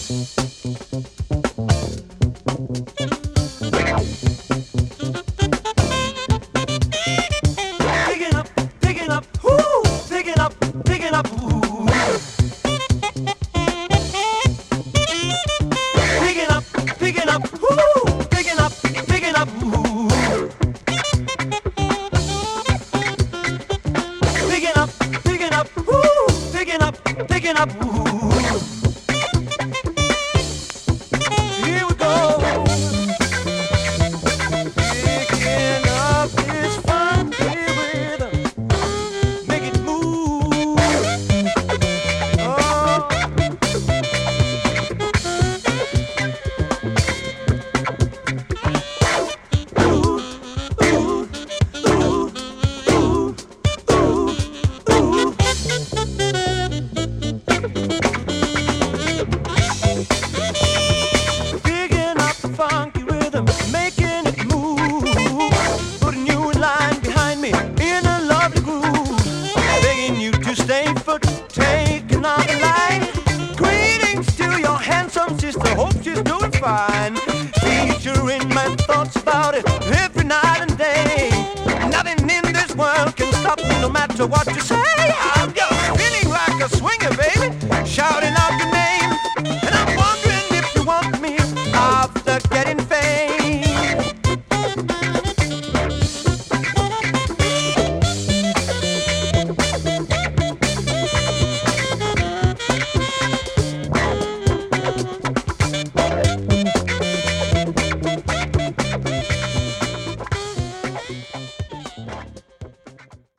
Featuring my thoughts about it every night and day. Nothing in this world can stop me, no matter what you say.